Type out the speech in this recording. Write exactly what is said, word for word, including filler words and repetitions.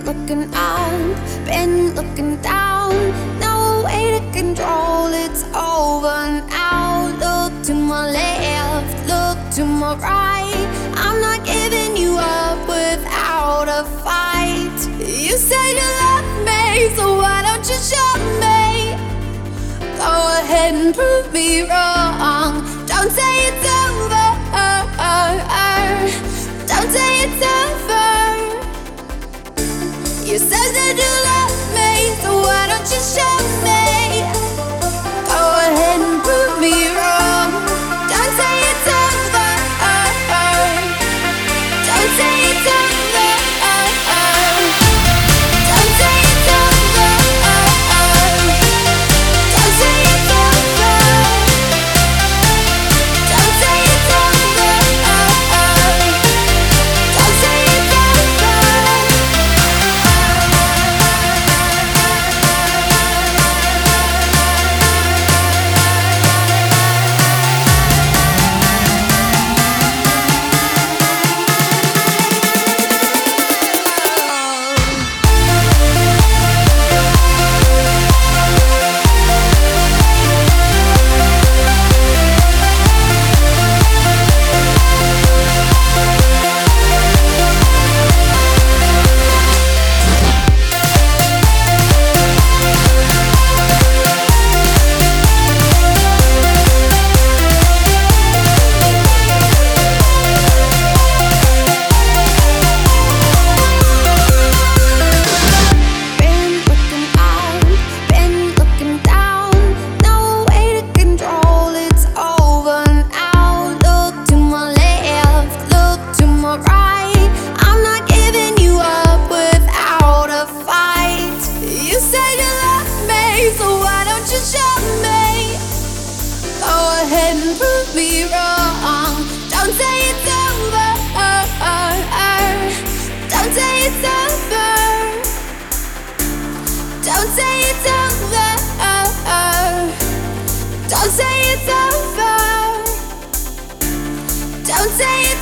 Been looking up, been looking down. No way to control, it's over now. Look to my left, look to my right. I'm not giving you up without a fight. You say you love me, so why don't you show me? Go ahead and prove me wrong. Don't say it's over. Don't say it's over. You said that you love me, so why don't you show me? Go ahead and prove me wrong. Don't say it's over. Don't say it's over. Don't say it's over. Don't say it's over. Don't say it's over. Don't say it's over. And prove me wrong. Don't say it's over. Don't say it's over. Don't say it's over. Don't say it's over. Don't say